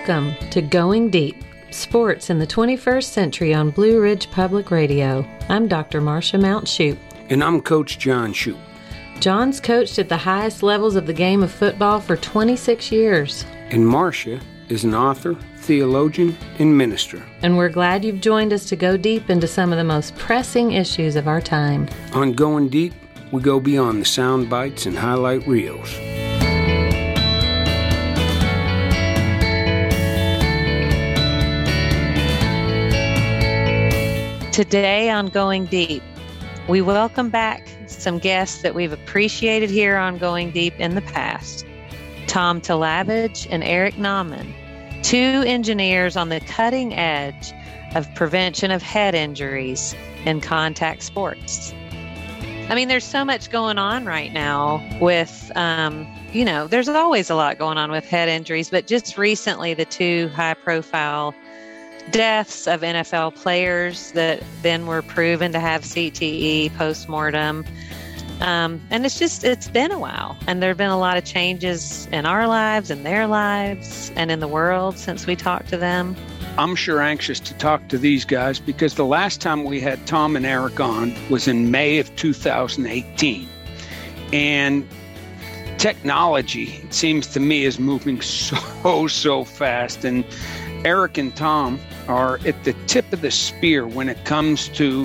Welcome to Going Deep, Sports in the 21st Century on Blue Ridge Public Radio. I'm Dr. Marcia Mount Shoup. And I'm Coach John Shoup. John's coached at the highest levels of the game of football for 26 years. And Marcia is an author, theologian, and minister. And we're glad you've joined us to go deep into some of the most pressing issues of our time. On Going Deep, we go beyond the sound bites and highlight reels. Today on Going Deep, we welcome back some guests that we've appreciated here on Going Deep in the past. Tom Talavage and Eric Nauman, two engineers on the cutting edge of prevention of head injuries in contact sports. I mean, there's so much going on right now with, there's always a lot going on with head injuries, but just recently the two high-profile deaths of NFL players that then were proven to have CTE post-mortem. And it's been a while. And there have been a lot of changes in our lives, in their lives, and in the world since we talked to them. I'm sure anxious to talk to these guys because the last time we had Tom and Eric on was in May of 2018. And technology, it seems to me, is moving so fast. And Eric and Tom are at the tip of the spear when it comes to,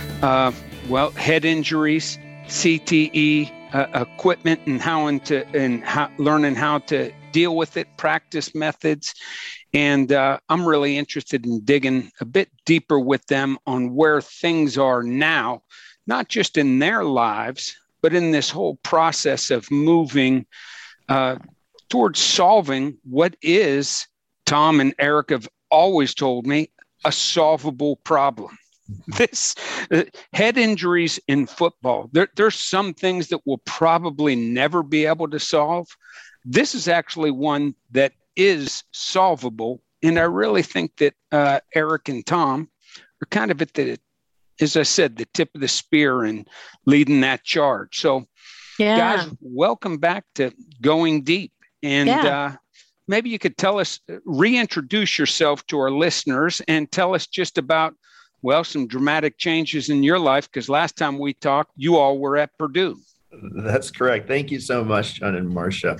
head injuries, CTE, equipment, and learning how to deal with it, practice methods. And I'm really interested in digging a bit deeper with them on where things are now, not just in their lives, but in this whole process of moving towards solving what is, Tom and Eric have always told me, a solvable problem. This head injuries in football, there's some things that we'll probably never be able to solve. This is actually one that is solvable. And I really think that Eric and Tom are kind of at as I said, the tip of the spear and leading that charge. So, Guys, welcome back to Going Deep. And maybe you could reintroduce yourself to our listeners and tell us just about, some dramatic changes in your life, because last time we talked, you all were at Purdue. That's correct. Thank you so much, John and Marcia.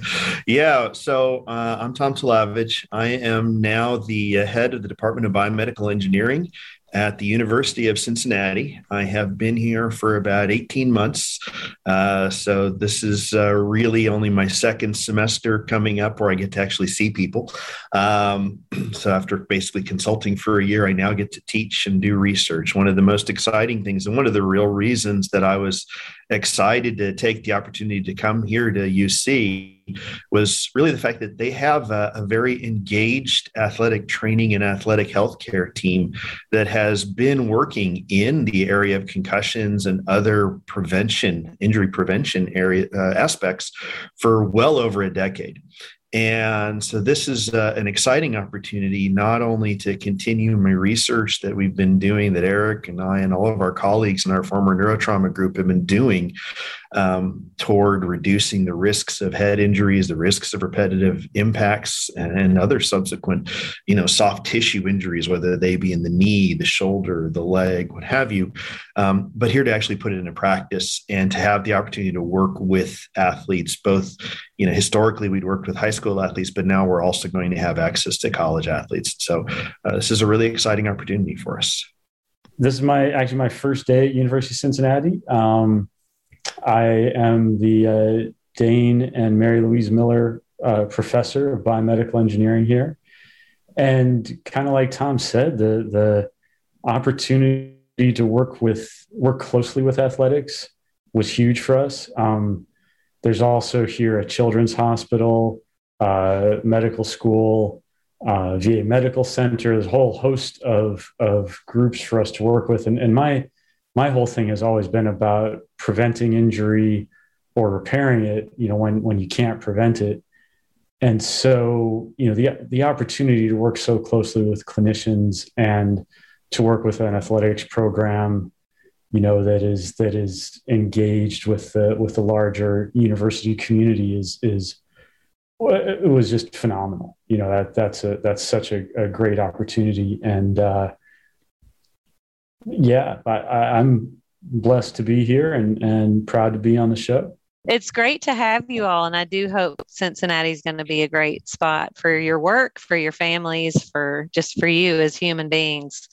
So I'm Tom Talavage. I am now the head of the Department of Biomedical Engineering at the University of Cincinnati. I have been here for about 18 months. So this is really only my second semester coming up where I get to actually see people. So after basically consulting for a year, I now get to teach and do research. One of the most exciting things, and one of the real reasons that I was excited to take the opportunity to come here to UC, was really the fact that they have a very engaged athletic training and athletic healthcare team that has been working in the area of concussions and other injury prevention aspects for well over a decade. And so this is an exciting opportunity, not only to continue my research that we've been doing, that Eric and I and all of our colleagues in our former neurotrauma group have been doing toward reducing the risks of head injuries, the risks of repetitive impacts, and other subsequent, soft tissue injuries, whether they be in the knee, the shoulder, the leg, what have you. But here to actually put it into practice and to have the opportunity to work with athletes, both, historically we'd worked with high school athletes, but now we're also going to have access to college athletes. So this is a really exciting opportunity for us. This is my first day at University of Cincinnati. I am the Dane and Mary Louise Miller professor of biomedical engineering here. And kind of like Tom said, the opportunity to work closely with athletics was huge for us. There's also here a children's hospital, medical school, VA medical center. There's a whole host of groups for us to work with. And my whole thing has always been about preventing injury or repairing it, when you can't prevent it. And so, the opportunity to work so closely with clinicians and to work with an athletics program, that is engaged with the larger university community is Well, it was just phenomenal. That's such a great opportunity, and I'm blessed to be here and proud to be on the show. It's great to have you all, and I do hope Cincinnati is going to be a great spot for your work, for your families, for you as human beings.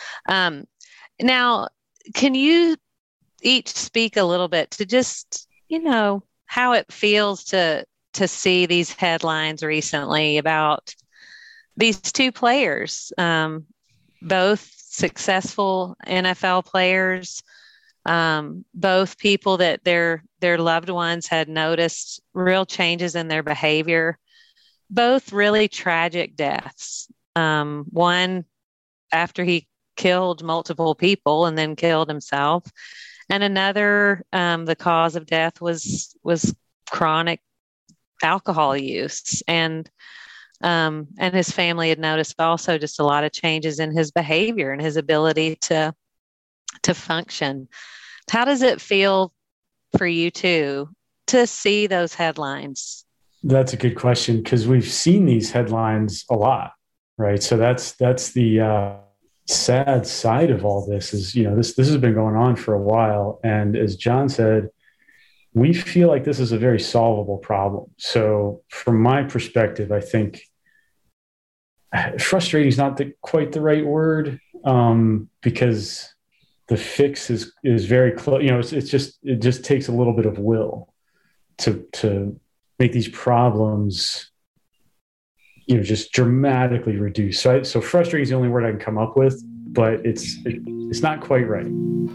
Now, can you each speak a little bit to just, how it feels to see these headlines recently about these two players, both successful NFL players, both people that their loved ones had noticed real changes in their behavior, both really tragic deaths. One after he killed multiple people and then killed himself, and another, the cause of death was chronic alcohol use, and his family had noticed also just a lot of changes in his behavior and his ability to function. How does it feel for you two to see those headlines? That's a good question, because we've seen these headlines a lot, right? So that's the sad side of all this is, this has been going on for a while. And as John said, we feel like this is a very solvable problem. So from my perspective, I think frustrating is not quite the right word, because the fix is very close. It just takes a little bit of will to make these problems, just dramatically reduce. So frustrating is the only word I can come up with, but it's not quite right.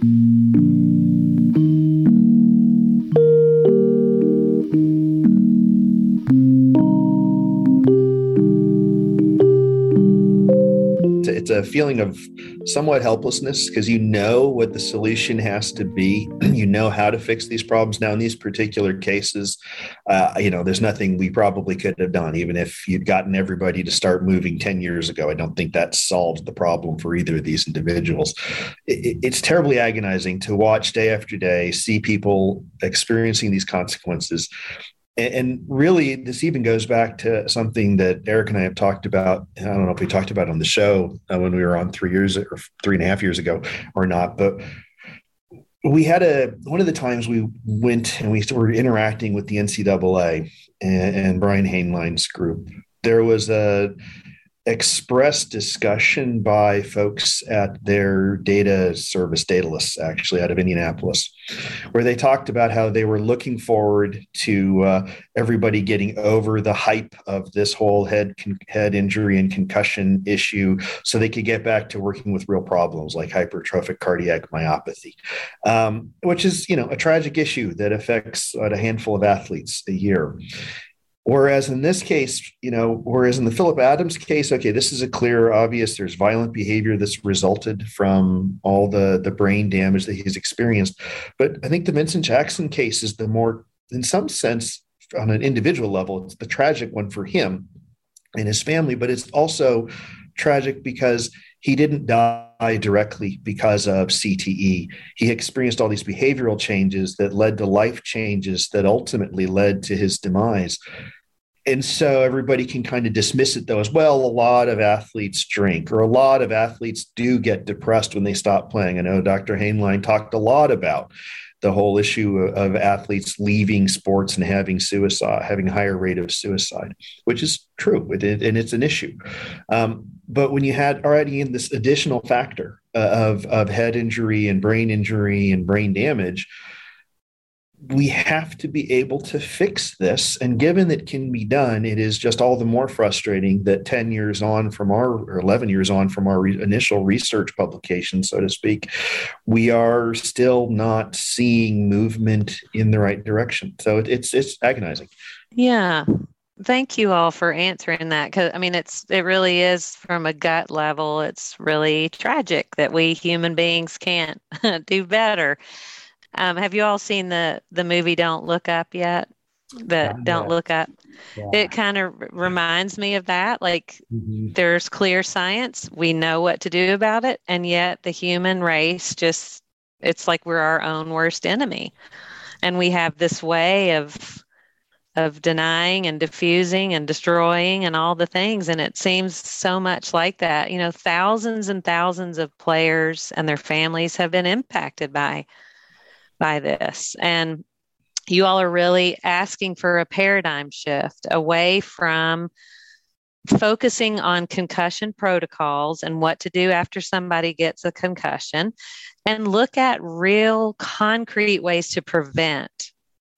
It's a feeling of somewhat helplessness, because you know what the solution has to be. You know how to fix these problems. Now, in these particular cases, there's nothing we probably could have done, even if you'd gotten everybody to start moving 10 years ago. I don't think that solved the problem for either of these individuals. It's terribly agonizing to watch day after day, see people experiencing these consequences. And really, this even goes back to something that Eric and I have talked about. I don't know if we talked about on the show when we were on 3 years or 3.5 years ago or not, but we had one of the times we went and we were interacting with the NCAA and Brian Hainline's group. There was a express discussion by folks at their data service, Daedalus, actually out of Indianapolis, where they talked about how they were looking forward to everybody getting over the hype of this whole head injury and concussion issue, so they could get back to working with real problems like hypertrophic cardiac myopathy, which is, a tragic issue that affects a handful of athletes a year. Whereas in this case, whereas in the Phillip Adams case, okay, this is a clear, obvious, there's violent behavior that's resulted from all the brain damage that he's experienced. But I think the Vincent Jackson case is the more, in some sense, on an individual level, it's the tragic one for him and his family, but it's also tragic because he didn't die directly because of CTE. He experienced all these behavioral changes that led to life changes that ultimately led to his demise. And so everybody can kind of dismiss it, though, as well. A lot of athletes drink, or a lot of athletes do get depressed when they stop playing. I know Dr. Hainline talked a lot about the whole issue of athletes leaving sports and having a higher rate of suicide, which is true, and it's an issue. But when you had already in this additional factor of head injury and brain damage, we have to be able to fix this. And given that it can be done, it is just all the more frustrating that 10 years on from or 11 years on from our initial research publication, so to speak, we are still not seeing movement in the right direction. So it's agonizing. Yeah. Thank you all for answering that. Because it really is, from a gut level, it's really tragic that we human beings can't do better. Have you all seen the movie Don't Look Up yet? Don't Look Up. Yeah. It kind of reminds me of that. Like, there's clear science. We know what to do about it. And yet the human race it's like we're our own worst enemy. And we have this way of of denying and diffusing and destroying and all the things. And it seems so much like that. Thousands and thousands of players and their families have been impacted by this. And you all are really asking for a paradigm shift away from focusing on concussion protocols and what to do after somebody gets a concussion, and look at real concrete ways to prevent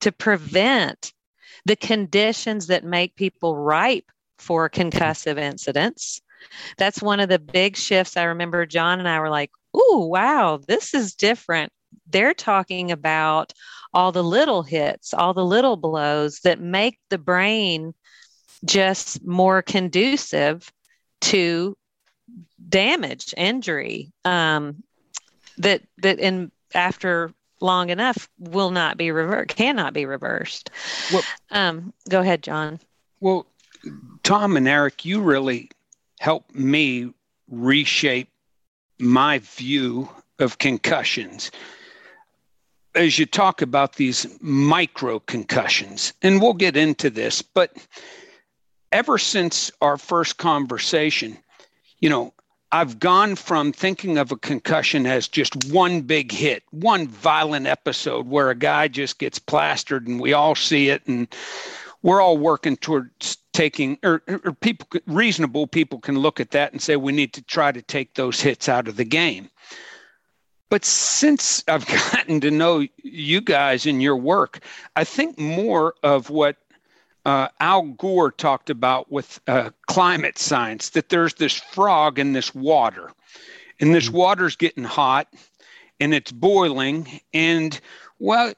the conditions that make people ripe for concussive incidents. That's one of the big shifts. I remember John and I were like, "Ooh, wow, this is different." They're talking about all the little hits, all the little blows that make the brain just more conducive to damage, injury, that after long enough cannot be reversed. Well, go ahead, John. Well, Tom and Eric, you really helped me reshape my view of concussions. As you talk about these micro concussions, and we'll get into this, but ever since our first conversation, I've gone from thinking of a concussion as just one big hit, one violent episode where a guy just gets plastered and we all see it, and we're all working towards taking, or reasonable people can look at that and say we need to try to take those hits out of the game. But since I've gotten to know you guys and your work, I think more of what Al Gore talked about with climate science, that there's this frog in this water, and this water's getting hot and it's boiling. And well,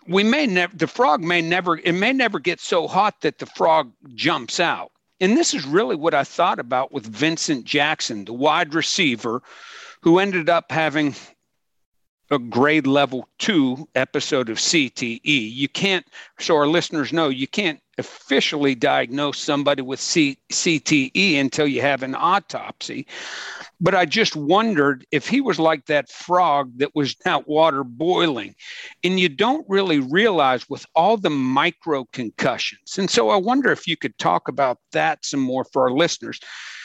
it may never get so hot that the frog jumps out. And this is really what I thought about with Vincent Jackson, the wide receiver who ended up having a grade level 2 episode of CTE. You can't, so our listeners know, you can't officially diagnose somebody with CTE until you have an autopsy. But I just wondered if he was like that frog that was that water boiling. And you don't really realize with all the micro concussions. And so I wonder if you could talk about that some more for our listeners.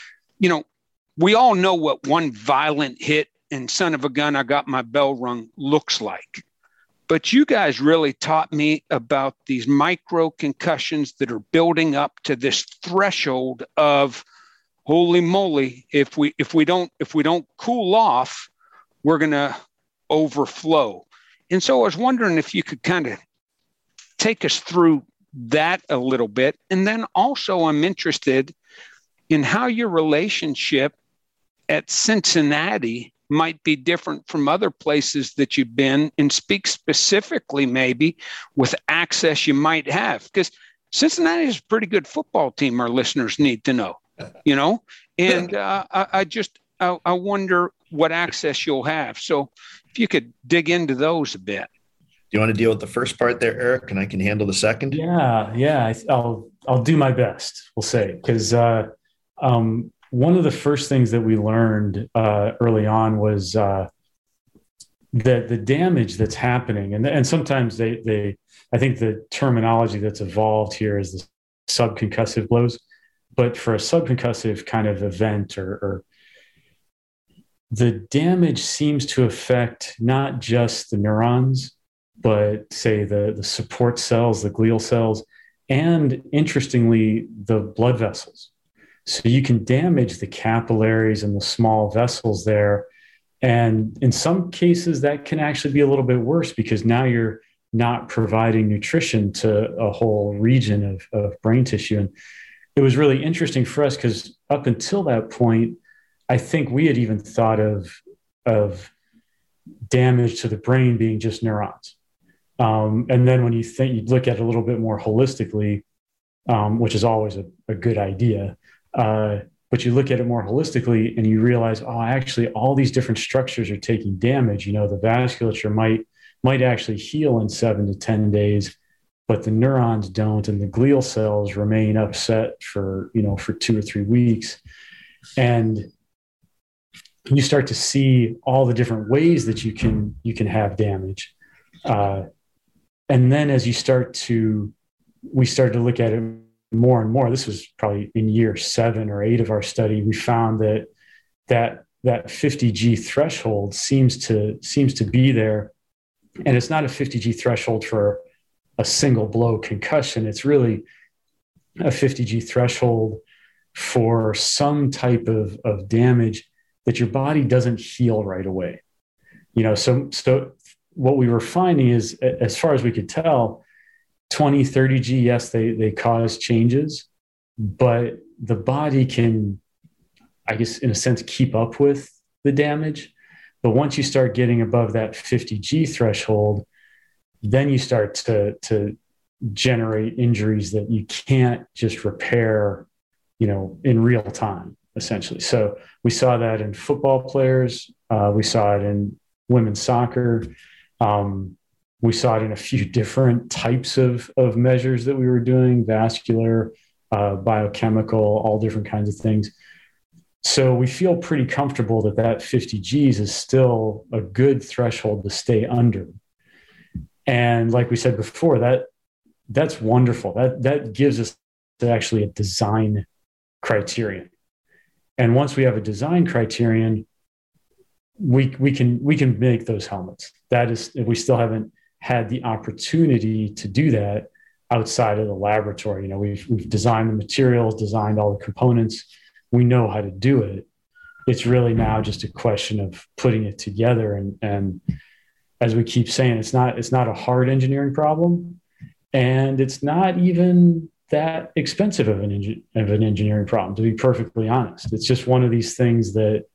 We all know what one violent hit and son of a gun, I got my bell rung looks like. But you guys really taught me about these micro concussions that are building up to this threshold of, holy moly, if we don't cool off, we're going to overflow. And so I was wondering if you could kind of take us through that a little bit. And then also I'm interested in how your relationship at Cincinnati might be different from other places that you've been, and speak specifically maybe with access you might have, because Cincinnati is a pretty good football team. Our listeners need to know, and I wonder what access you'll have. So if you could dig into those a bit. Do you want to deal with the first part there, Eric, and I can handle the second? Yeah. I'll do my best, we'll say, because one of the first things that we learned early on was that the damage that's happening, and sometimes I think the terminology that's evolved here is the subconcussive blows, but for a subconcussive kind of event, or the damage seems to affect not just the neurons, but say the support cells, the glial cells, and interestingly, the blood vessels. So you can damage the capillaries and the small vessels there. And in some cases, that can actually be a little bit worse because now you're not providing nutrition to a whole region of brain tissue. And it was really interesting for us because up until that point, I think we had even thought of damage to the brain being just neurons. And then when you look at it a little bit more holistically, which is always a good idea, but you look at it more holistically and you realize, actually all these different structures are taking damage. The vasculature might actually heal in 7 to 10 days, but the neurons don't, and the glial cells remain upset for 2 or 3 weeks. And you start to see all the different ways that you can have damage. And then as you start to we started to look at it more and more. This was probably in year 7 or 8 of our study. We found that 50G threshold seems to be there. And it's not a 50G threshold for a single blow concussion. It's really a 50G threshold for some type of damage that your body doesn't heal right away. So what we were finding is, as far as we could tell, 20, 30G, yes, they cause changes, but the body can, I guess, in a sense, keep up with the damage. But once you start getting above that 50G threshold, then you start to generate injuries that you can't just repair, in real time, essentially. So we saw that in football players. We saw it in women's soccer. We saw it in a few different types of measures that we were doing, vascular, biochemical, all different kinds of things. So we feel pretty comfortable that 50 Gs is still a good threshold to stay under. And like we said before, that's wonderful. That gives us actually a design criterion. And once we have a design criterion, we can make those helmets. That is, we still haven't had the opportunity to do that outside of the laboratory. We've designed the materials, designed all the components. We know how to do it. It's really now just a question of putting it together. And as we keep saying, it's not a hard engineering problem, and it's not even that expensive of an engineering problem, to be perfectly honest. It's just one of these things that,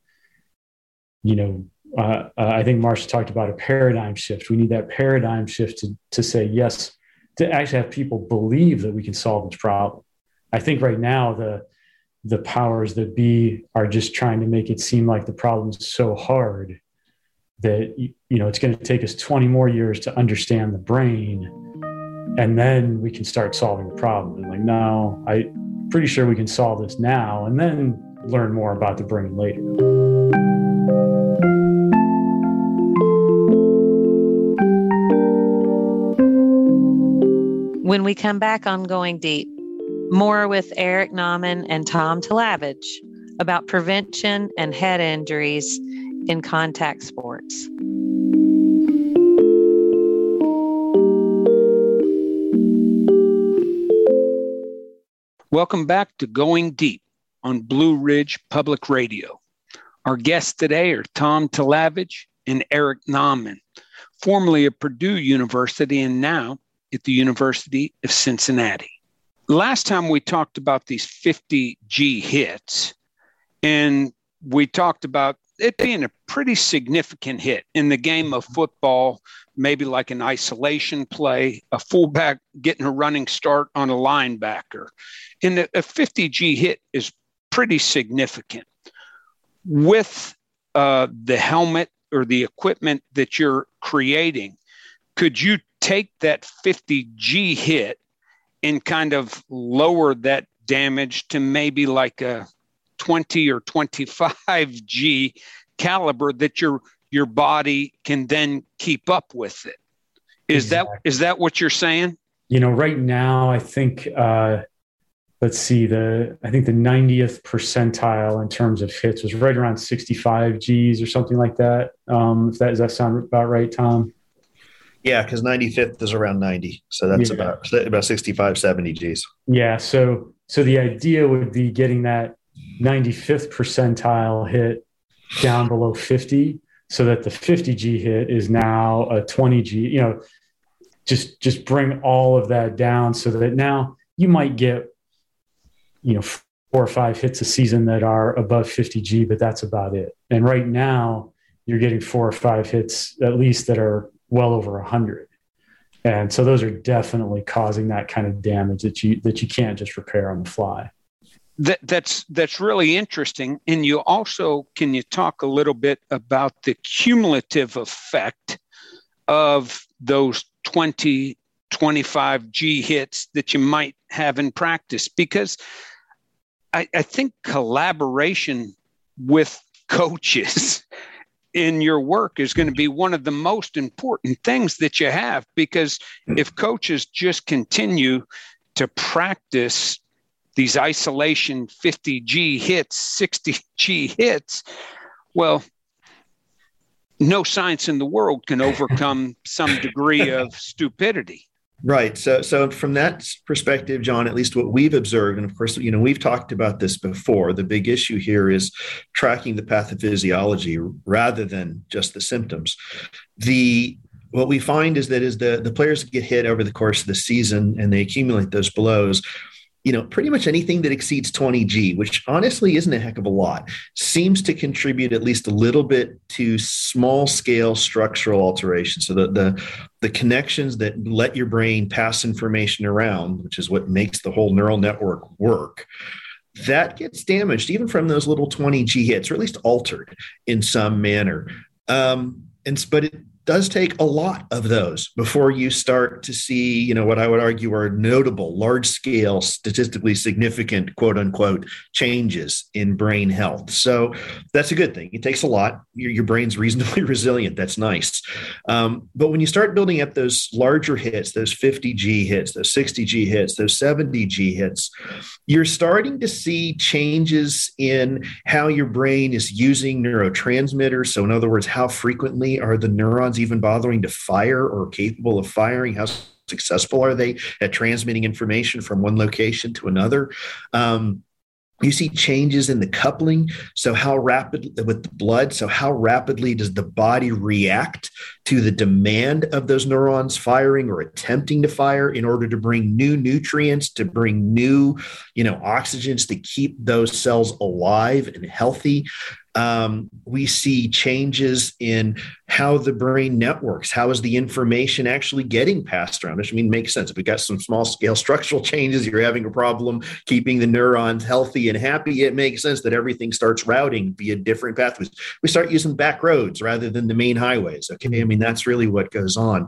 I think Marcia talked about a paradigm shift. We need that paradigm shift to say yes, to actually have people believe that we can solve this problem. I think right now the powers that be are just trying to make it seem like the problem is so hard that, it's going to take us 20 more years to understand the brain, and then we can start solving the problem. And no, I'm pretty sure we can solve this now and then learn more about the brain later. When we come back on Going Deep, more with Eric Nauman and Tom Talavage about prevention and head injuries in contact sports. Welcome back to Going Deep on Blue Ridge Public Radio. Our guests today are Tom Talavage and Eric Nauman, formerly of Purdue University and now at the University of Cincinnati. Last time we talked about these 50G hits, and we talked about it being a pretty significant hit in the game of football, maybe like an isolation play, a fullback getting a running start on a linebacker. And a 50G hit is pretty significant. With the helmet or the equipment that you're creating, could you take that 50G hit and kind of lower that damage to maybe like a 20 or 25G caliber that your body can then keep up with it? Is that what you're saying? Right now, I think, let's see, I think the 90th percentile in terms of hits was right around 65 Gs or something like that. Does that sound about right, Tom? Yeah, because 95th is around 90. So that's about 65, 70 Gs. Yeah. So the idea would be getting that 95th percentile hit down below 50 so that the 50G hit is now a 20G, just bring all of that down so that now you might get, 4 or 5 hits a season that are above 50G, but that's about it. And right now you're getting 4 or 5 hits at least that are well over 100. And so those are definitely causing that kind of damage that you can't just repair on the fly. That's really interesting. And can you talk a little bit about the cumulative effect of those 20, 25G hits that you might have in practice? Because I think collaboration with coaches in your work is going to be one of the most important things that you have, because if coaches just continue to practice these isolation 50G hits, 60G hits, well, no science in the world can overcome some degree of stupidity. Right. So from that perspective, John, at least what we've observed, and of course, we've talked about this before, the big issue here is tracking the pathophysiology rather than just the symptoms. What we find is that as the players get hit over the course of the season and they accumulate those blows, pretty much anything that exceeds 20G, which honestly isn't a heck of a lot, seems to contribute at least a little bit to small scale structural alterations. So the connections that let your brain pass information around, which is what makes the whole neural network work, that gets damaged even from those little 20G hits, or at least altered in some manner. But it does take a lot of those before you start to see, what I would argue are notable, large-scale, statistically significant, quote-unquote, changes in brain health. So that's a good thing. It takes a lot. Your brain's reasonably resilient. That's nice. But when you start building up those larger hits, those 50G hits, those 60G hits, those 70G hits, you're starting to see changes in how your brain is using neurotransmitters. So in other words, how frequently are the neurons even bothering to fire or capable of firing? How successful are they at transmitting information from one location to another? You see changes in the coupling. So how rapidly with the blood, so how rapidly does the body react to the demand of those neurons firing or attempting to fire in order to bring new nutrients, to bring new, oxygens to keep those cells alive and healthy? We see changes in how the brain networks. How is the information actually getting passed around? Which makes sense. If we've got some small scale structural changes, you're having a problem keeping the neurons healthy and happy. It makes sense that everything starts routing via different pathways. We start using back roads rather than the main highways. Okay. That's really what goes on.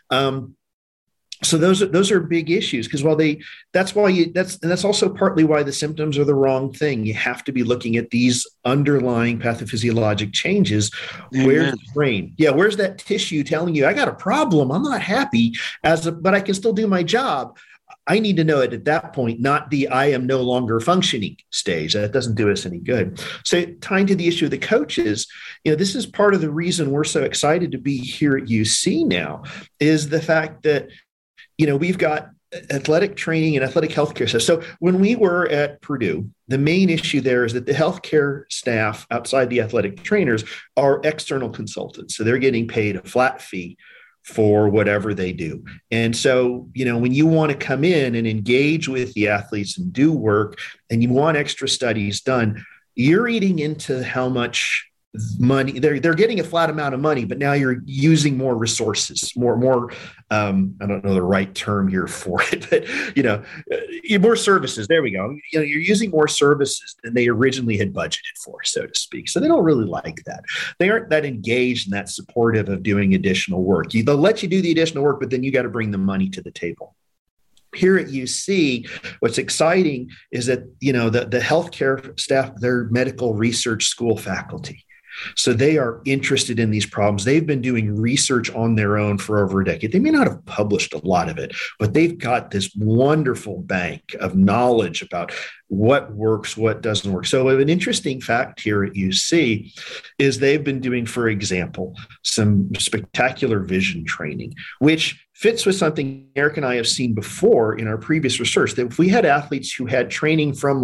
So those are big issues, because that's also partly why the symptoms are the wrong thing. You have to be looking at these underlying pathophysiologic changes. Amen. Where's the brain? Yeah, where's that tissue telling you I got a problem? I'm not happy but I can still do my job. I need to know it at that point, not the I am no longer functioning stage. That doesn't do us any good. So tying to the issue of the coaches, this is part of the reason we're so excited to be here at UC now, is the fact that we've got athletic training and athletic healthcare. So when we were at Purdue, the main issue there is that the healthcare staff outside the athletic trainers are external consultants. So they're getting paid a flat fee for whatever they do. And so, when you want to come in and engage with the athletes and do work, and you want extra studies done, you're eating into how much money they're getting a flat amount of money, but now you're using more resources, more I don't know the right term here for it, but more services. There we go. You're using more services than they originally had budgeted for, so to speak. So they don't really like that. They aren't that engaged and that supportive of doing additional work. They'll let you do the additional work, but then you got to bring the money to the table. Here at UC, what's exciting is that, the healthcare staff, they're medical research school faculty. So they are interested in these problems. They've been doing research on their own for over a decade. They may not have published a lot of it, but they've got this wonderful bank of knowledge about what works, what doesn't work. So an interesting fact here at UC is they've been doing, for example, some spectacular vision training, which fits with something Eric and I have seen before in our previous research, that if we had athletes who had training from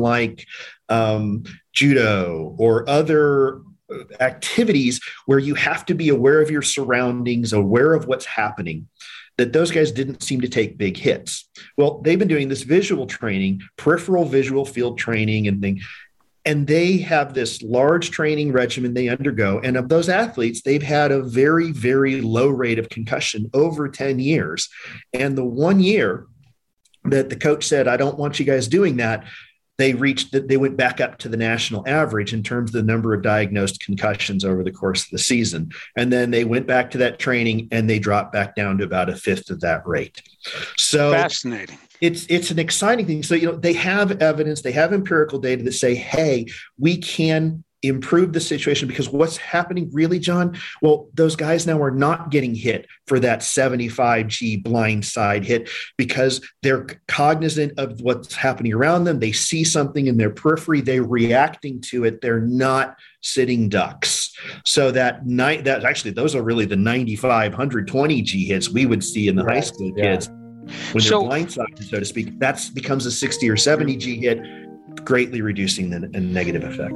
judo or other activities where you have to be aware of your surroundings, aware of what's happening, that those guys didn't seem to take big hits. Well, they've been doing this visual training, peripheral visual field training and they have this large training regimen they undergo. And of those athletes, they've had a very, very low rate of concussion over 10 years. And the 1 year that the coach said, I don't want you guys doing that, they went back up to the national average in terms of the number of diagnosed concussions over the course of the season. And then they went back to that training and they dropped back down to about a fifth of that rate. So fascinating. It's an exciting thing. So, they have evidence, they have empirical data that say, hey, we can improve the situation, because what's happening really, John? Well, those guys now are not getting hit for that 75G blind side hit because they're cognizant of what's happening around them. They see something in their periphery, they're reacting to it. They're not sitting ducks. So that actually, those are really the 95, 120G hits we would see in the high school kids. When they're blindsided, so to speak, that becomes a 60 or 70G hit, greatly reducing the negative effect.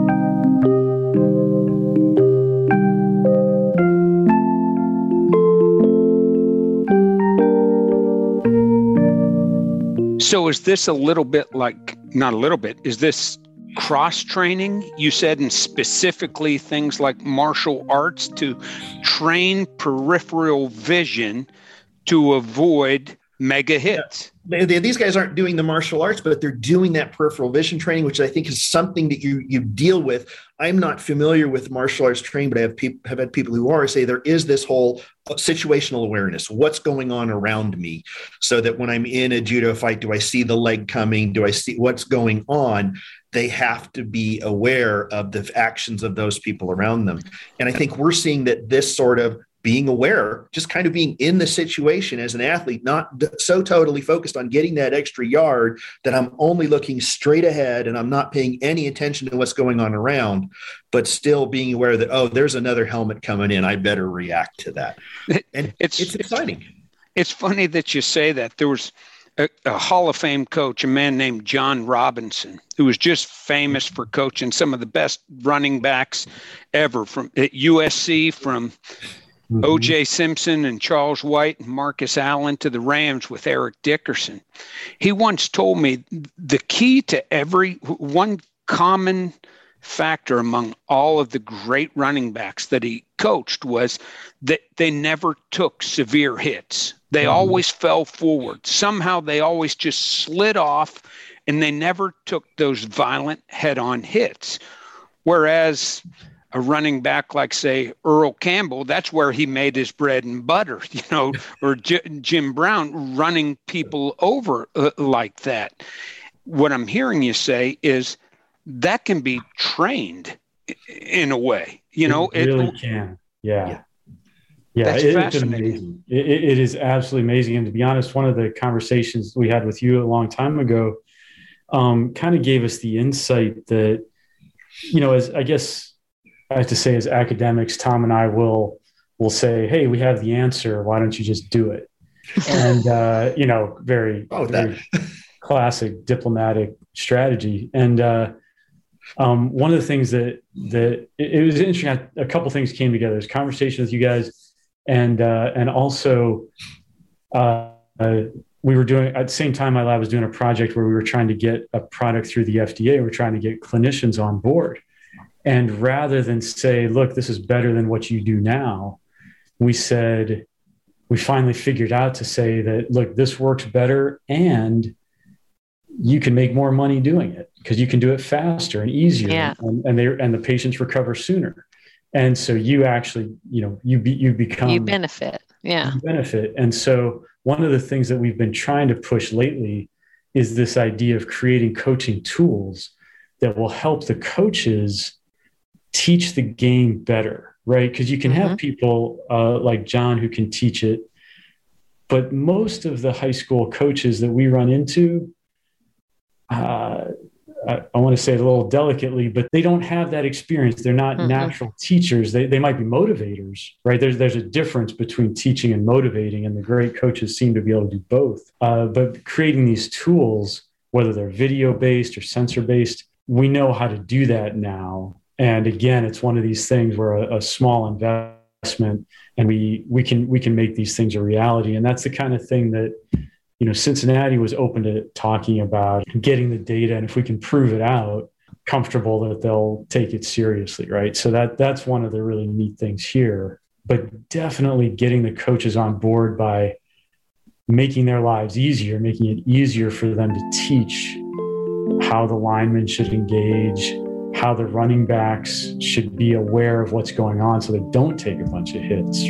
So is this a little bit like, not a little bit, is this cross training, you said, and specifically things like martial arts to train peripheral vision to avoid mega hits? These guys aren't doing the martial arts, but they're doing that peripheral vision training, which I think is something that you deal with. I'm not familiar with martial arts training, but I have had people who are say there is this whole situational awareness. What's going on around me? So that when I'm in a judo fight, do I see the leg coming? Do I see what's going on? They have to be aware of the actions of those people around them. And I think we're seeing that this sort of being aware, just kind of being in the situation as an athlete, not so totally focused on getting that extra yard that I'm only looking straight ahead and I'm not paying any attention to what's going on around, but still being aware that, oh, there's another helmet coming in. I better react to that. And it's exciting. It's funny that you say that. There was a Hall of Fame coach, a man named John Robinson, who was just famous for coaching some of the best running backs ever from at USC, from O.J. Simpson and Charles White and Marcus Allen to the Rams with Eric Dickerson. He once told me the key to one common factor among all of the great running backs that he coached was that they never took severe hits. They always fell forward. Somehow they always just slid off, and they never took those violent head-on hits. Whereas a running back like, say, Earl Campbell, that's where he made his bread and butter, or Jim Brown, running people over like that. What I'm hearing you say is that can be trained in a way, It really can. Yeah. That's fascinating. It's amazing. It is absolutely amazing. And to be honest, one of the conversations we had with you a long time ago kind of gave us the insight that, as I guess I have to say, as academics, Tom and I will say, hey, we have the answer. Why don't you just do it? And, very classic diplomatic strategy. And one of the things that it was interesting, a couple of things came together. There's conversation with you guys, and also we were doing, at the same time, my lab was doing a project where we were trying to get a product through the FDA. We're trying to get clinicians on board. And rather than say, look, this is better than what you do now, we finally figured out to say that, look, this works better and you can make more money doing it because you can do it faster and easier. Yeah. And the patients recover sooner. And so you actually, you benefit. Yeah. You benefit. And so one of the things that we've been trying to push lately is this idea of creating coaching tools that will help the coaches teach the game better, right? Because you can have people like John who can teach it, but most of the high school coaches that we run into, I want to say it a little delicately, but they don't have that experience. They're not natural teachers. They might be motivators, right? There's a difference between teaching and motivating, and the great coaches seem to be able to do both. But creating these tools, whether they're video-based or sensor-based, we know how to do that now. And again, it's one of these things where a small investment, and we can make these things a reality. And that's the kind of thing that, Cincinnati was open to talking about, getting the data. And if we can prove it out, comfortable that they'll take it seriously, right? So that's one of the really neat things here. But definitely getting the coaches on board by making their lives easier, making it easier for them to teach how the linemen should engage, how the running backs should be aware of what's going on so they don't take a bunch of hits.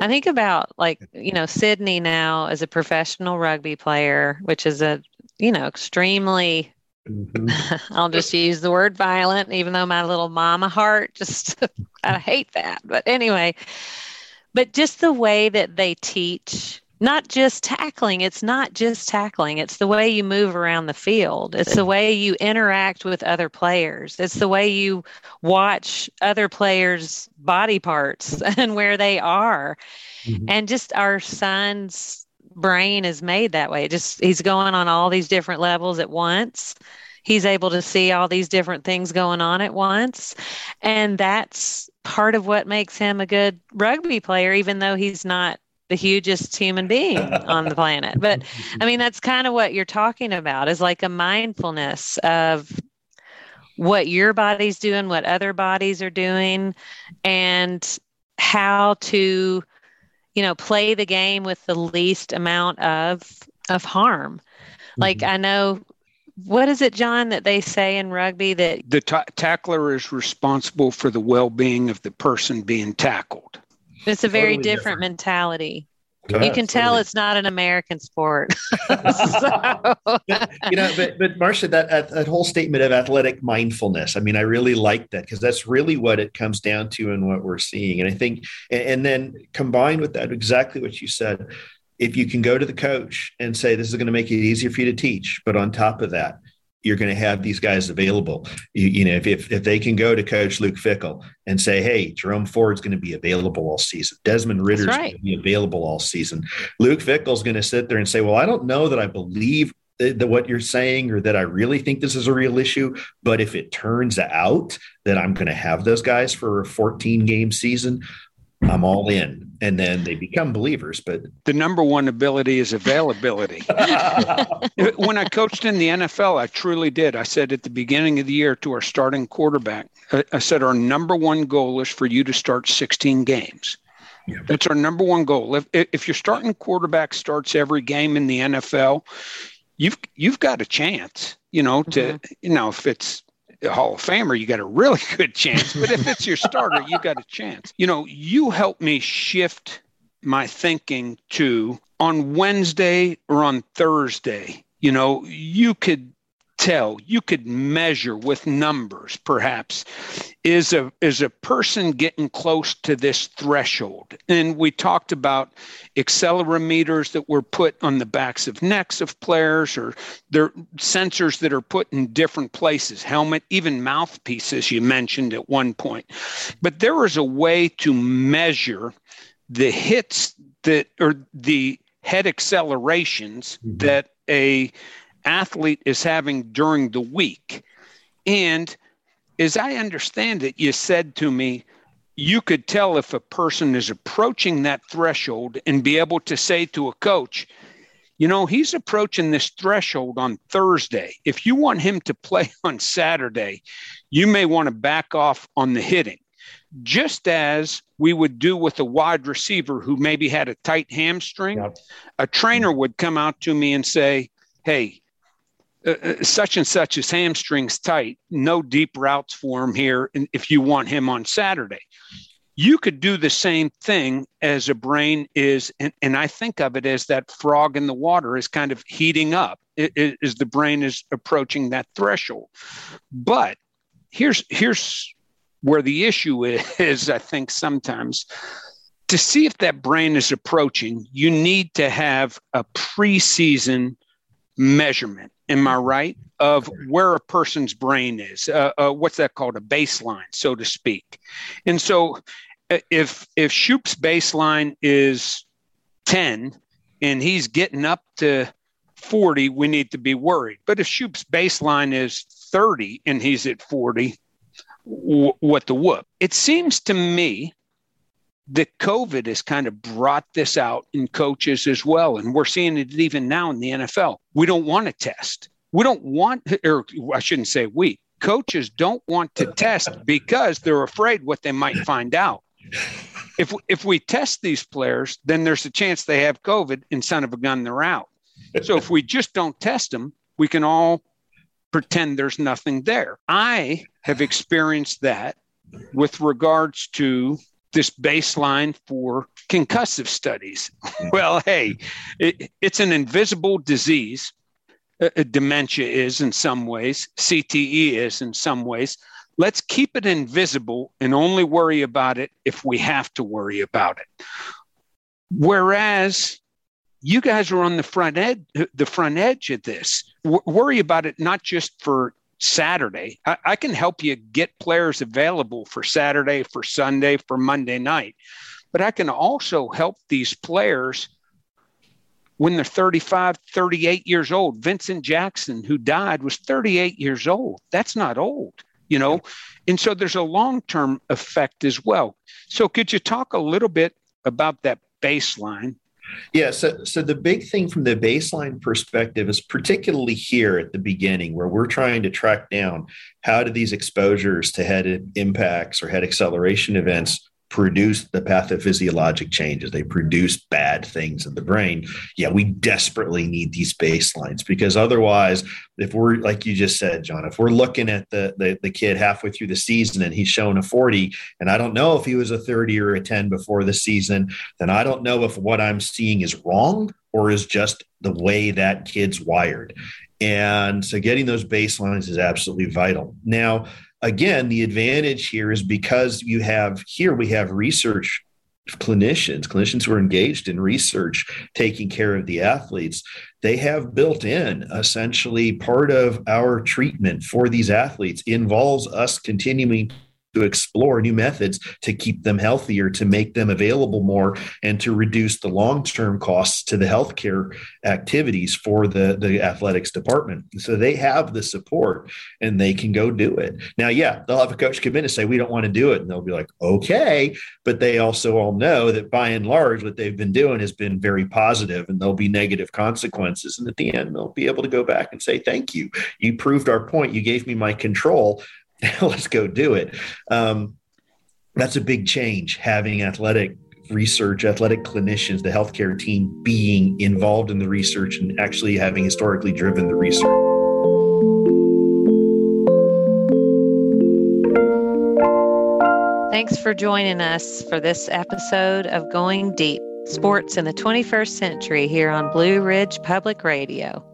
I think about Sydney now as a professional rugby player, which is extremely, I'll just use the word violent, even though my little mama heart I hate that. But anyway, but just the way that they teach, not just tackling. It's not just tackling. It's the way you move around the field. It's the way you interact with other players. It's the way you watch other players' body parts and where they are. Mm-hmm. And just our son's brain is made that way. He's going on all these different levels at once. He's able to see all these different things going on at once. And that's part of what makes him a good rugby player, even though he's not the hugest human being on the planet. But I mean, that's kind of what you're talking about, is like a mindfulness of what your body's doing, what other bodies are doing, and how to, play the game with the least amount of harm. Mm-hmm. Like, I know, what is it, John, that they say in rugby that the tackler is responsible for the well-being of the person being tackled? It's a very different mentality. You can tell it's not an American sport. But Marcia, that whole statement of athletic mindfulness, I mean, I really like that, because that's really what it comes down to and what we're seeing. And I think, and then combined with that, exactly what you said, if you can go to the coach and say, this is going to make it easier for you to teach, but on top of that, you're going to have these guys available. If they can go to Coach Luke Fickell and say, hey, Jerome Ford's going to be available all season. Desmond Ritter's going to be available all season. Luke Fickell's going to sit there and say, well, I don't know that I believe that what you're saying, or that I really think this is a real issue. But if it turns out that I'm going to have those guys for a 14-game season, I'm all in. And then they become believers. But the number one ability is availability. When I coached in the NFL, I truly did. I said at the beginning of the year to our starting quarterback, I said, our number one goal is for you to start 16 games. Yeah. That's our number one goal. If your starting quarterback starts every game in the NFL, you've got a chance, if it's Hall of Famer, you got a really good chance. But if it's your starter, you got a chance. You help me shift my thinking to, on Wednesday or on Thursday, you could tell, you could measure with numbers, perhaps, is a person getting close to this threshold. And we talked about accelerometers that were put on the backs of necks of players, or they're sensors that are put in different places, helmet, even mouthpieces you mentioned at one point. But there is a way to measure the hits or the head accelerations that a athlete is having during the week. And as I understand it, you said to me, you could tell if a person is approaching that threshold and be able to say to a coach, he's approaching this threshold on Thursday. If you want him to play on Saturday, you may want to back off on the hitting. Just as we would do with a wide receiver who maybe had a tight hamstring, yep. A trainer would come out to me and say, hey, such and such, his hamstring's tight, no deep routes for him here if you want him on Saturday. You could do the same thing as a brain is, and I think of it as that frog in the water is kind of heating up as the brain is approaching that threshold. But here's where the issue is, I think sometimes. To see if that brain is approaching, you need to have a preseason measurement. Am I right? Of where a person's brain is. What's that called? A baseline, so to speak. And so if Shoop's baseline is 10 and he's getting up to 40, we need to be worried. But if Shoop's baseline is 30 and he's at 40, what the whoop? It seems to me that COVID has kind of brought this out in coaches as well. And we're seeing it even now in the NFL. We don't want to test. We don't want, or I shouldn't say we, coaches don't want to test because they're afraid what they might find out. If we test these players, then there's a chance they have COVID, and son of a gun, they're out. So if we just don't test them, we can all pretend there's nothing there. I have experienced that with regards to this baseline for concussive studies. Well, hey, it's an invisible disease. Dementia is in some ways, CTE is in some ways. Let's keep it invisible and only worry about it if we have to worry about it. Whereas you guys are on the front edge of this. Worry about it not just for Saturday. I can help you get players available for Saturday, for Sunday, for Monday night. But I can also help these players when they're 35, 38 years old. Vincent Jackson, who died, was 38 years old. That's not old, you know? And so there's a long-term effect as well. So could you talk a little bit about that baseline? Yeah, so the big thing from the baseline perspective is particularly here at the beginning where we're trying to track down how do these exposures to head impacts or head acceleration events produce the pathophysiologic changes. They produce bad things in the brain. Yeah, we desperately need these baselines because otherwise, if we're, like you just said, John, if we're looking at the kid halfway through the season and he's shown a 40, and I don't know if he was a 30 or a 10 before the season, then I don't know if what I'm seeing is wrong or is just the way that kid's wired. And so getting those baselines is absolutely vital. Now, again, the advantage here is because we have research clinicians who are engaged in research, taking care of the athletes. They have built in essentially part of our treatment for these athletes involves us continuing to explore new methods to keep them healthier, to make them available more, and to reduce the long-term costs to the healthcare activities for the athletics department. So they have the support and they can go do it. Now, yeah, they'll have a coach come in and say, we don't want to do it. And they'll be like, okay. But they also all know that by and large, what they've been doing has been very positive and there'll be negative consequences. And at the end, they'll be able to go back and say, thank you. You proved our point. You gave me my control. Let's go do it. That's a big change, having athletic research, athletic clinicians, the healthcare team being involved in the research and actually having historically driven the research. Thanks for joining us for this episode of Going Deep, Sports in the 21st Century here on Blue Ridge Public Radio.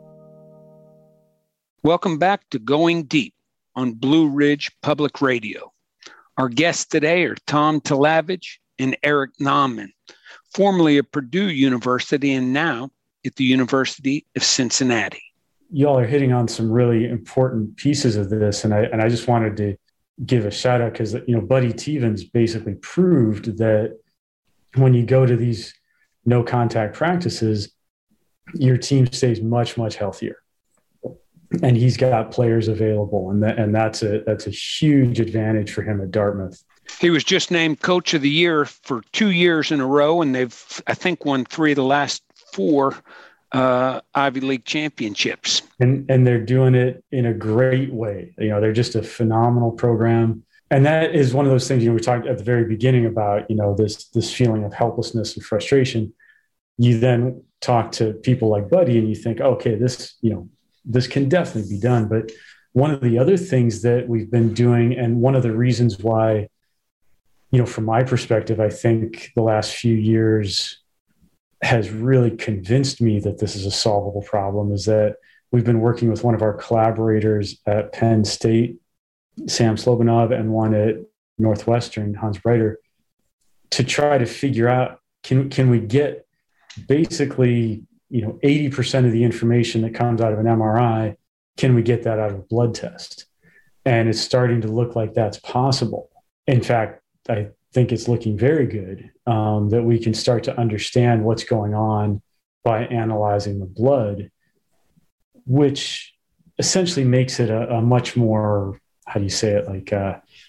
Welcome back to Going Deep on Blue Ridge Public Radio. Our guests today are Tom Talavage and Eric Nauman, formerly of Purdue University and now at the University of Cincinnati. Y'all are hitting on some really important pieces of this, and I just wanted to give a shout out because Buddy Tevens basically proved that when you go to these no contact practices, your team stays much, much healthier. And he's got players available, and that's a huge advantage for him at Dartmouth. He was just named Coach of the Year for 2 years in a row, and they've, I think, won 3 of the last 4 Ivy League championships. And they're doing it in a great way. They're just a phenomenal program. And that is one of those things, we talked at the very beginning about, this feeling of helplessness and frustration. You then talk to people like Buddy and you think, okay, this can definitely be done. But one of the other things that we've been doing, and one of the reasons why, from my perspective, I think the last few years has really convinced me that this is a solvable problem, is that we've been working with one of our collaborators at Penn State, Sam Slobanov, and one at Northwestern, Hans Breiter, to try to figure out, can we get basically 80% of the information that comes out of an MRI, can we get that out of a blood test? And it's starting to look like that's possible. In fact, I think it's looking very good that we can start to understand what's going on by analyzing the blood, which essentially makes it a much more, how do you say it, like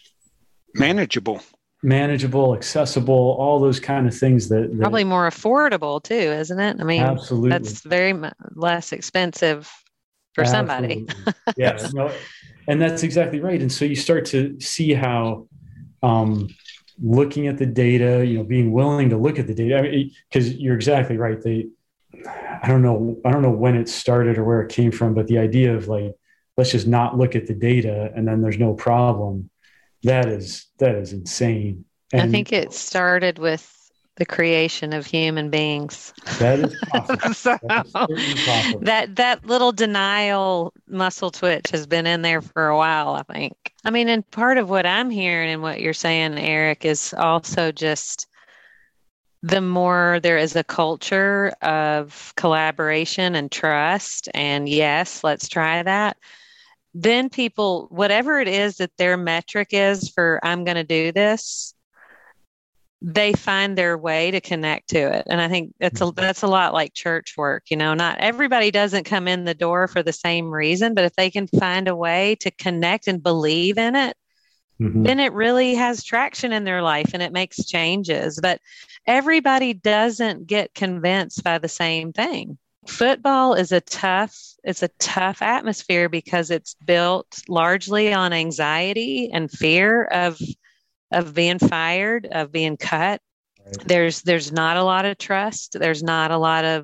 manageable, accessible, all those kind of things that probably more affordable too, isn't it? I mean, absolutely. That's very less expensive for somebody. Yeah, and that's exactly right. And so you start to see how looking at the data, being willing to look at the data, because you're exactly right. I don't know when it started or where it came from, but the idea of let's just not look at the data and then there's no problem. That is insane. I think it started with the creation of human beings. That is possible. So possible. that little denial muscle twitch has been in there for a while, I think. I mean, and part of what I'm hearing and what you're saying, Eric, is also just the more there is a culture of collaboration and trust, and yes, let's try that. Then people, whatever it is that their metric is for, I'm going to do this, they find their way to connect to it. And I think that's a lot like church work. Not everybody doesn't come in the door for the same reason, but if they can find a way to connect and believe in it, then it really has traction in their life and it makes changes. But everybody doesn't get convinced by the same thing. Football is a tough atmosphere because it's built largely on anxiety and fear of being fired, of being cut. Right. There's not a lot of trust. There's not a lot of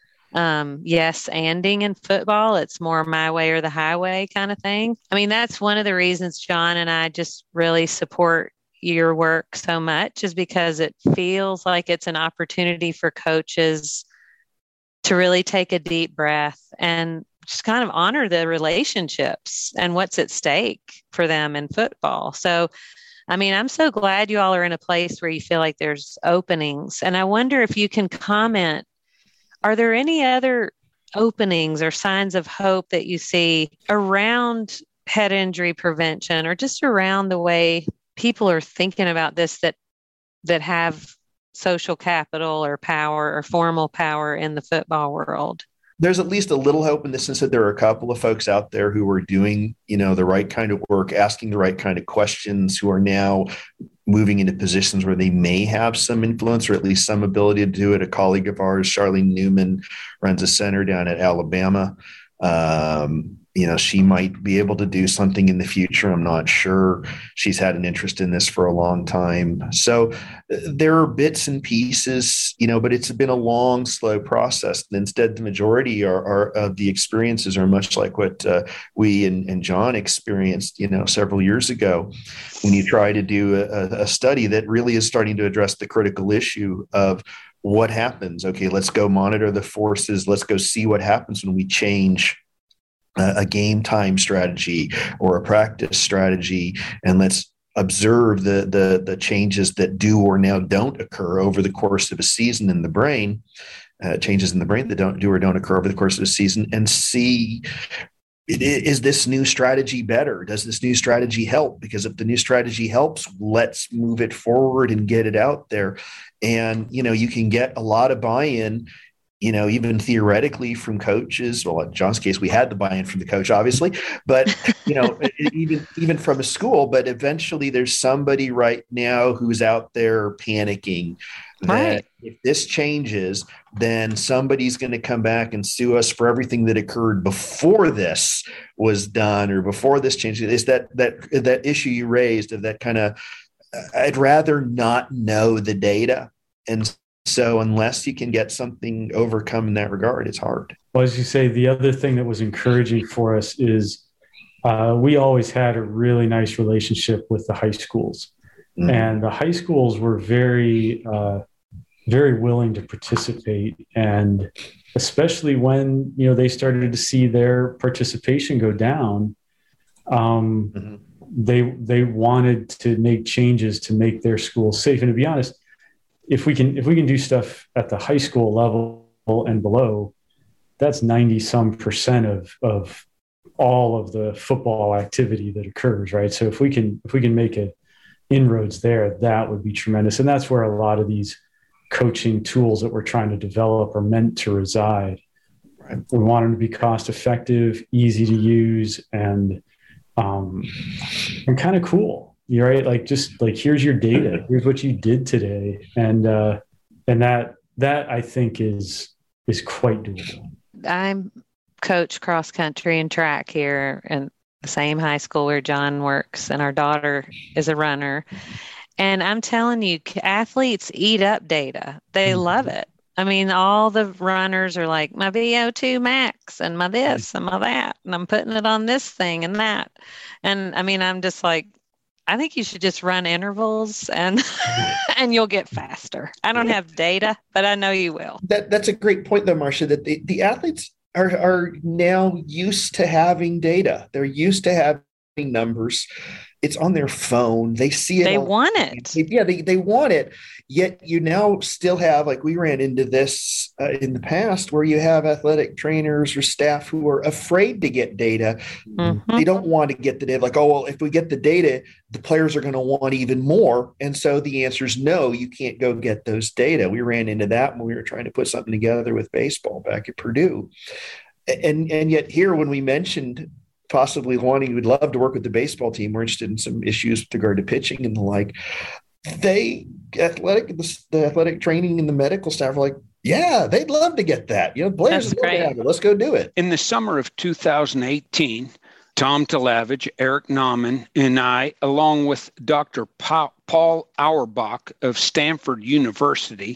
yes-anding in football. It's more my way or the highway kind of thing. I mean, that's one of the reasons John and I just really support your work so much, is because it feels like it's an opportunity for coaches to really take a deep breath and just kind of honor the relationships and what's at stake for them in football. So I mean, I'm so glad you all are in a place where you feel like there's openings. And I wonder if you can comment, are there any other openings or signs of hope that you see around head injury prevention, or just around the way people are thinking about this that have social capital or power or formal power in the football world? There's at least a little hope in the sense that there are a couple of folks out there who are doing, the right kind of work, asking the right kind of questions, who are now moving into positions where they may have some influence or at least some ability to do it. A colleague of ours, Charlene Newman, runs a center down at Alabama. She might be able to do something in the future. I'm not sure. She's had an interest in this for a long time. So there are bits and pieces, but it's been a long, slow process. And instead, the majority of the experiences are much like what we and John experienced, several years ago, when you try to do a study that really is starting to address the critical issue of what happens. Okay, let's go monitor the forces. Let's go see what happens when we change a game time strategy or a practice strategy, and let's observe the changes that do or now don't occur over the course of a season in the brain, changes in the brain that don't occur over the course of a season, and see, is this new strategy better? Does this new strategy help? Because if the new strategy helps, let's move it forward and get it out there. And, you can get a lot of buy-in, even theoretically from coaches. Well, in John's case, we had the buy-in from the coach, obviously, but, even from a school, but eventually there's somebody right now who's out there panicking that if this changes, then somebody's going to come back and sue us for everything that occurred before this was done or before this change. Is that issue you raised of that kind of, I'd rather not know the data. And so unless you can get something overcome in that regard, it's hard. Well, as you say, the other thing that was encouraging for us is we always had a really nice relationship with the high schools. Mm-hmm. And the high schools were very, very willing to participate. And especially when, they started to see their participation go down, they wanted to make changes to make their schools safe. And to be honest, if we can do stuff at the high school level and below, that's 90% of all of the football activity that occurs, right? So if we can make inroads there, that would be tremendous. And that's where a lot of these coaching tools that we're trying to develop are meant to reside. Right? We want them to be cost effective, easy to use, and kind of cool. You're right. Like, just like, here's your data. Here's what you did today. And that I think is quite doable. I'm coach cross country and track here in the same high school where John works, and our daughter is a runner. And I'm telling you, athletes eat up data. They love it. I mean, all the runners are like, my VO2 max and my this and my that, and I'm putting it on this thing and that. And I mean, I'm just like, I think you should just run intervals and and you'll get faster. I don't have data, but I know you will. That's a great point, though, Marcia, that the athletes are now used to having data. They're used to having numbers. It's on their phone. They see it. They want it. Yeah, they want it. Yet you now still have, like we ran into this in the past, where you have athletic trainers or staff who are afraid to get data. Mm-hmm. They don't want to get the data. Like, oh, well, if we get the data, the players are going to want even more. And so the answer is no, you can't go get those data. We ran into that when we were trying to put something together with baseball back at Purdue. And yet here, when we mentioned possibly we'd love to work with the baseball team, we're interested in some issues with regard to pitching and the like, the athletic training and the medical staff are like, yeah, they'd love to get that. Players love to have it. Let's go do it. In the summer of 2018, Tom Talavage, Eric Nauman, and I, along with Dr. Paul Auerbach of Stanford University,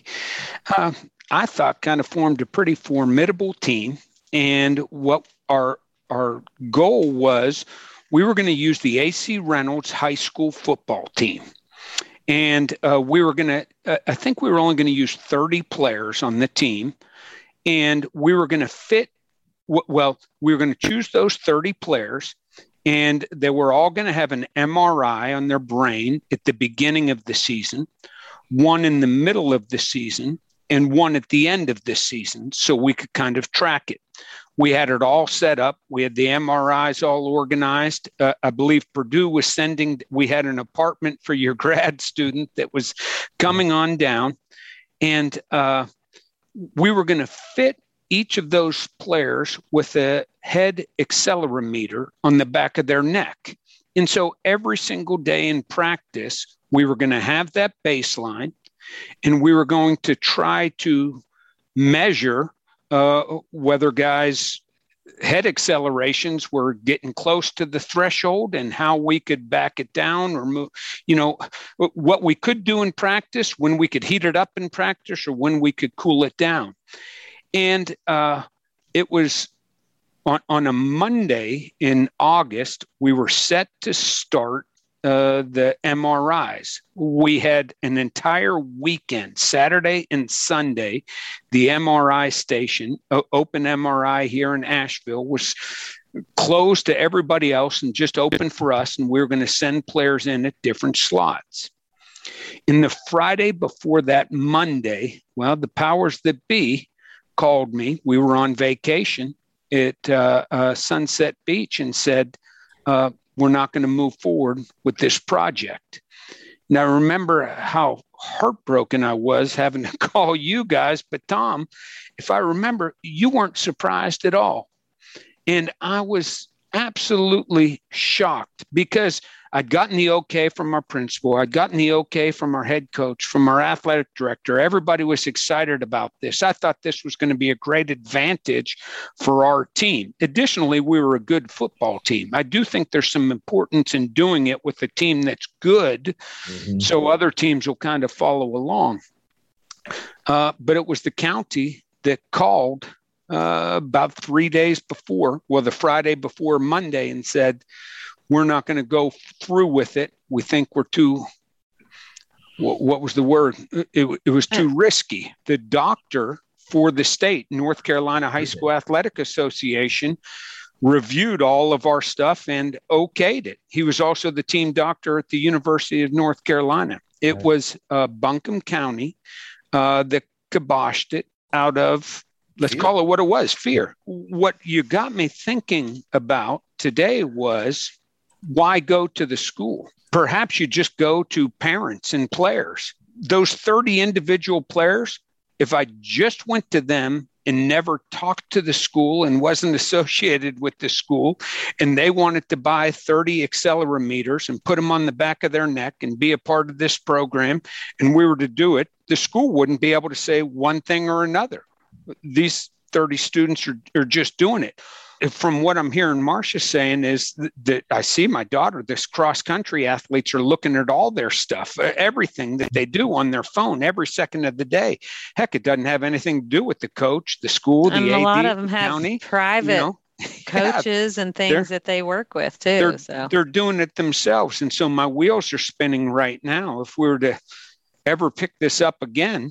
I thought kind of formed a pretty formidable team. And what our goal was, we were going to use the A.C. Reynolds High School football team. And we were going to, I think we were only going to use 30 players on the team. And we were going to we were going to choose those 30 players, and they were all going to have an MRI on their brain at the beginning of the season, one in the middle of the season, and one at the end of the season, so we could kind of track it. We had it all set up. We had the MRIs all organized. I believe Purdue was we had an apartment for your grad student that was coming on down. And we were going to fit each of those players with a head accelerometer on the back of their neck. And so every single day in practice, we were going to have that baseline, and we were going to try to measure whether guys' head accelerations were getting close to the threshold and how we could back it down or move, what we could do in practice, when we could heat it up in practice or when we could cool it down. And it was on a Monday in August, we were set to start the MRIs. We had an entire weekend, Saturday and Sunday. The MRI station, Open MRI here in Asheville, was closed to everybody else and just open for us. And we were going to send players in at different slots. In the Friday before that Monday, the powers that be called me. We were on vacation at Sunset Beach and said, we're not going to move forward with this project. Now, remember how heartbroken I was having to call you guys, but Tom, if I remember, you weren't surprised at all. And I was absolutely shocked because I'd gotten the okay from our principal. I'd gotten the okay from our head coach, from our athletic director. Everybody was excited about this. I thought this was going to be a great advantage for our team. Additionally, we were a good football team. I do think there's some importance in doing it with a team that's good, so other teams will kind of follow along. But it was the county that called about 3 days before, the Friday before Monday, and said, we're not going to go through with it. We think we're too, what was the word? It was too risky. The doctor for the state, North Carolina High School Athletic Association, reviewed all of our stuff and okayed it. He was also the team doctor at the University of North Carolina. It was Buncombe County that kiboshed it out of, let's call it what it was, fear. What you got me thinking about today was, why go to the school? Perhaps you just go to parents and players. Those 30 individual players, if I just went to them and never talked to the school and wasn't associated with the school, and they wanted to buy 30 accelerometers and put them on the back of their neck and be a part of this program, and we were to do it, the school wouldn't be able to say one thing or another. These 30 students are just doing it. From what I'm hearing Marcia saying is that I see my daughter, this cross-country athletes are looking at all their stuff, everything that they do on their phone every second of the day. Heck, it doesn't have anything to do with the coach, the school, and the AD, a lot of them the have county, private coaches and things that they work with too. They're doing it themselves. And so my wheels are spinning right now. If we were to ever pick this up again,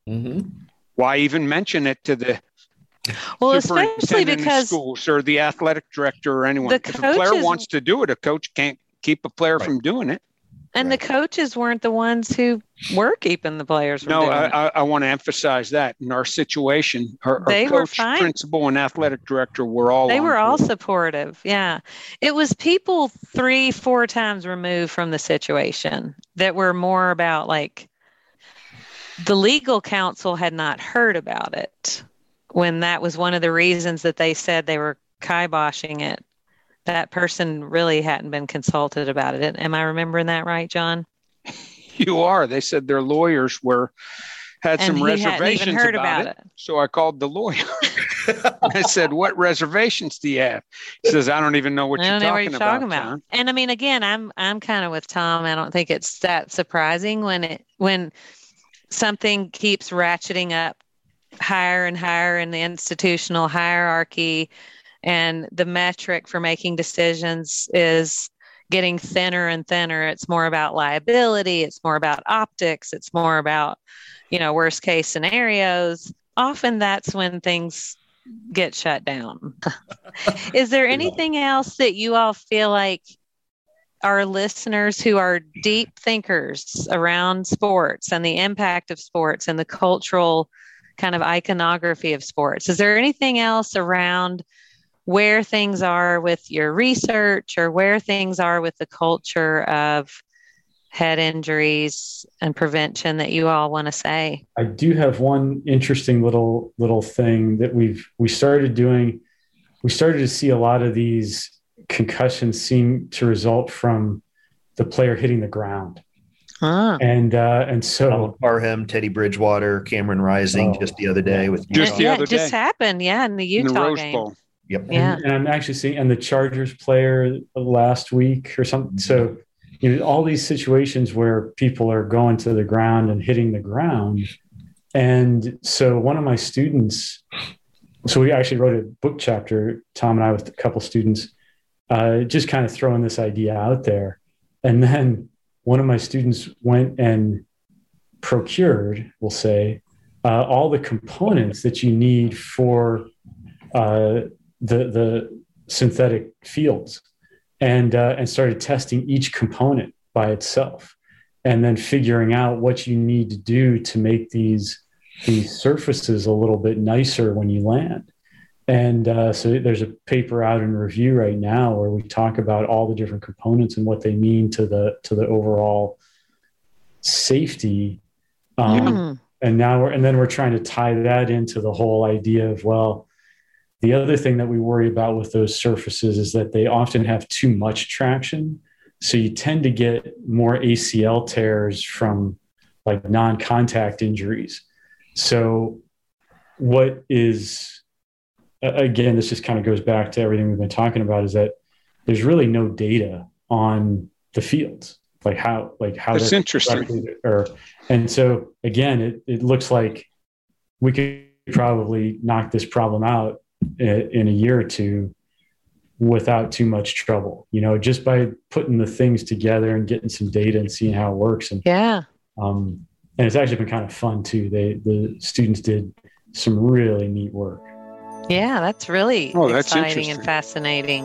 why even mention it to the especially because schools or the athletic director or anyone? If a player wants to do it, a coach can't keep a player from doing it. And the coaches weren't the ones who were keeping the players from doing it. I want to emphasize that in our situation, our coach, principal, and athletic director were all supportive. Yeah. It was people 3-4 times removed from the situation that were more about like the legal counsel had not heard about it when that was one of the reasons that they said they were kiboshing it. That person really hadn't been consulted about it. Am I remembering that right, John? You are. They said their lawyers had some reservations about it. So I called the lawyer. I said, "What reservations do you have?" He says, "I don't even know what you're talking about." John. And I mean, again, I'm kind of with Tom. I don't think it's that surprising when something keeps ratcheting up higher and higher in the institutional hierarchy. And the metric for making decisions is getting thinner and thinner. It's more about liability. It's more about optics. It's more about, worst case scenarios. Often that's when things get shut down. Is there anything else that you all feel like our listeners who are deep thinkers around sports and the impact of sports and the cultural kind of iconography of sports, is there anything else around where things are with your research or where things are with the culture of head injuries and prevention that you all want to say? I do have one interesting little thing that we started doing. We started to see a lot of these concussions seem to result from the player hitting the ground. And so Parham, Teddy Bridgewater, Cameron Rising just the other day with Utah. It just happened, in the Utah game. Bowl. Yep. Yeah. And I'm actually seeing, and the Chargers player last week or something. So, all these situations where people are going to the ground and hitting the ground. And so one of my students, so we actually wrote a book chapter, Tom and I, with a couple students, just kind of throwing this idea out there. And then one of my students went and procured, we'll say, all the components that you need for the synthetic fields, and started testing each component by itself, and then figuring out what you need to do to make these surfaces a little bit nicer when you land. And so there's a paper out in review right now where we talk about all the different components and what they mean to the overall safety. And then we're trying to tie that into the whole idea of, well, the other thing that we worry about with those surfaces is that they often have too much traction. So you tend to get more ACL tears from like non-contact injuries. So what is, again, this just kind of goes back to everything we've been talking about, is that there's really no data on the fields, like how that's interesting. And so again, it looks like we could probably knock this problem out in a year or two without too much trouble, just by putting the things together and getting some data and seeing how it works. And and it's actually been kind of fun too. The students did some really neat work. Yeah, that's really exciting and fascinating.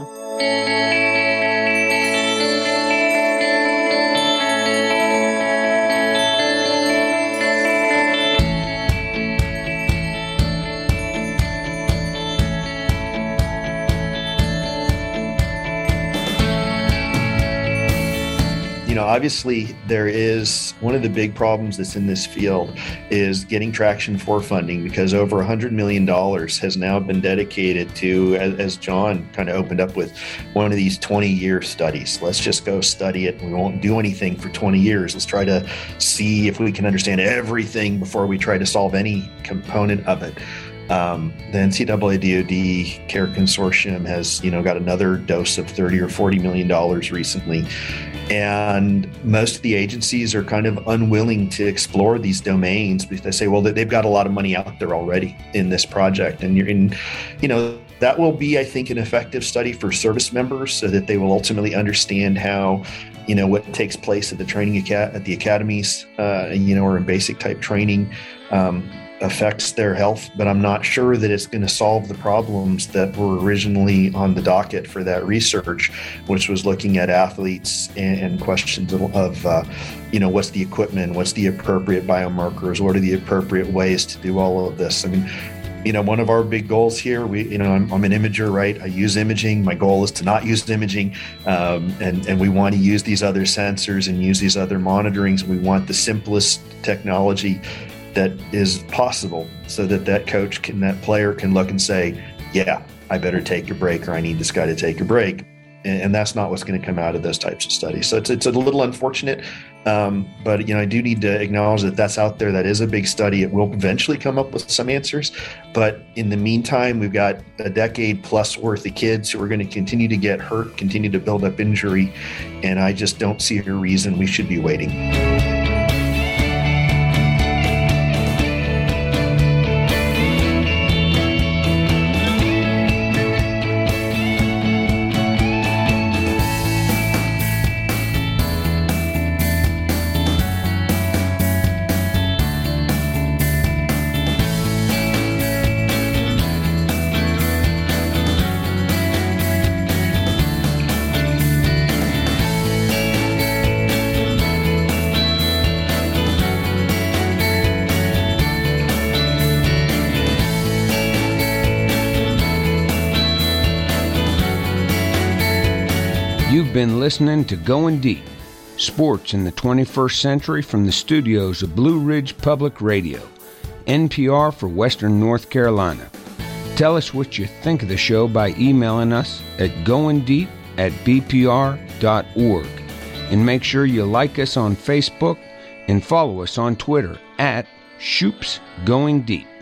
Obviously, there is one of the big problems that's in this field is getting traction for funding, because over $100 million has now been dedicated to, as John kind of opened up with, one of these 20-year studies. Let's just go study it. We won't do anything for 20 years. Let's try to see if we can understand everything before we try to solve any component of it. The NCAA DoD Care Consortium has, got another dose of $30 or $40 million recently. And most of the agencies are kind of unwilling to explore these domains because they say, well, they've got a lot of money out there already in this project. And that will be, I think, an effective study for service members so that they will ultimately understand how, what takes place at the training at the academies, or in basic type training affects their health. But I'm not sure that it's going to solve the problems that were originally on the docket for that research, which was looking at athletes and questions of what's the equipment, what's the appropriate biomarkers, what are the appropriate ways to do all of this. I mean, one of our big goals here, I'm an imager, right? I use imaging. My goal is to not use imaging. And we want to use these other sensors and use these other monitorings. We want the simplest technology that is possible so that coach that player can look and say, yeah, I better take a break, or I need this guy to take a break. And that's not what's going to come out of those types of studies. So it's a little unfortunate, but I do need to acknowledge that that's out there. That is a big study. It will eventually come up with some answers, but in the meantime, we've got a decade plus worth of kids who are going to continue to get hurt, continue to build up injury, and I just don't see a reason we should be waiting. You've been listening to Going Deep, Sports in the 21st Century from the studios of Blue Ridge Public Radio, NPR for Western North Carolina. Tell us what you think of the show by emailing us at goingdeep@bpr.org. And make sure you like us on Facebook and follow us on Twitter @ShoopsGoingDeep.